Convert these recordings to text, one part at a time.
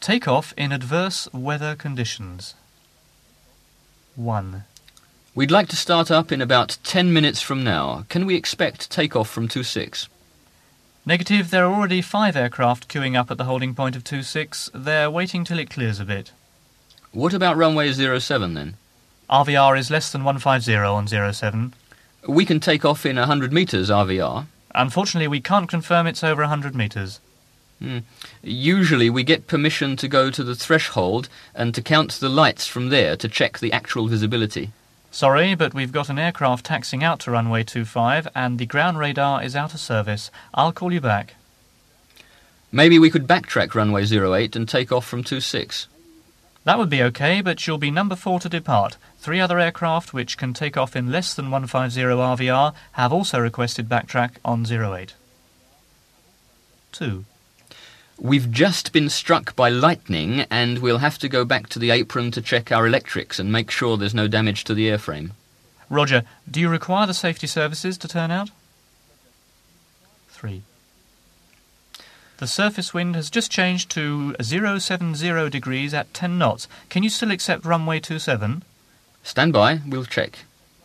Take off in adverse weather conditions. 1. We'd like to start up in about 10 minutes from now. Can we expect take-off from 26? Negative, there are already 5 aircraft queuing up at the holding point of 26. They're waiting till it clears a bit. What about runway 07 then? RVR is less than 150 on 07. We can take off in 100 metres RVR. Unfortunately, we can't confirm it's over 100 metres. Usually we get permission to go to the threshold and to count the lights from there to check the actual visibility. Sorry, but we've got an aircraft taxiing out to runway 25 and the ground radar is out of service. I'll call you back. Maybe we could backtrack runway 08 and take off from 26. That would be okay, but you'll be number 4 to depart. 3 other aircraft which can take off in less than 150 RVR have also requested backtrack on 08. 2. We've just been struck by lightning and we'll have to go back to the apron to check our electrics and make sure there's no damage to the airframe. Roger. Do you require the safety services to turn out? 3. The surface wind has just changed to 070 degrees at 10 knots. Can you still accept runway 27? Stand by, we'll check.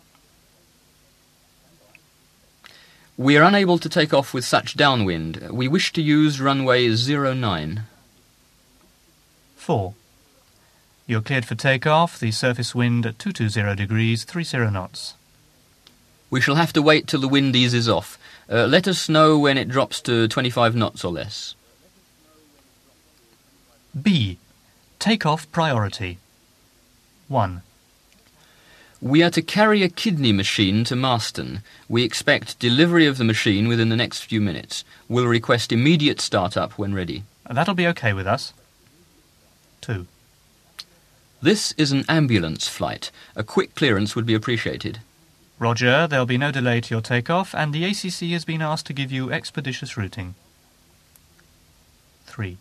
We are unable to take off with such downwind. We wish to use runway 09. 4. You're cleared for takeoff. The surface wind at 220 degrees, 30 knots. We shall have to wait till the wind eases off. Let us know when it drops to 25 knots or less. B. Takeoff priority. 1. We are to carry a kidney machine to Marston. We expect delivery of the machine within the next few minutes. We'll request immediate start-up when ready. That'll be okay with us. 2. This is an ambulance flight. A quick clearance would be appreciated. Roger, there'll be no delay to your takeoff, and the ACC has been asked to give you expeditious routing. 3.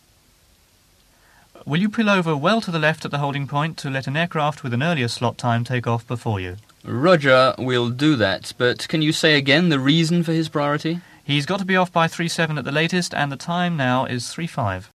Will you pull over well to the left at the holding point to let an aircraft with an earlier slot time take off before you? Roger, we'll do that, but can you say again the reason for his priority? He's got to be off by 3:07 at the latest, and the time now is 3:05.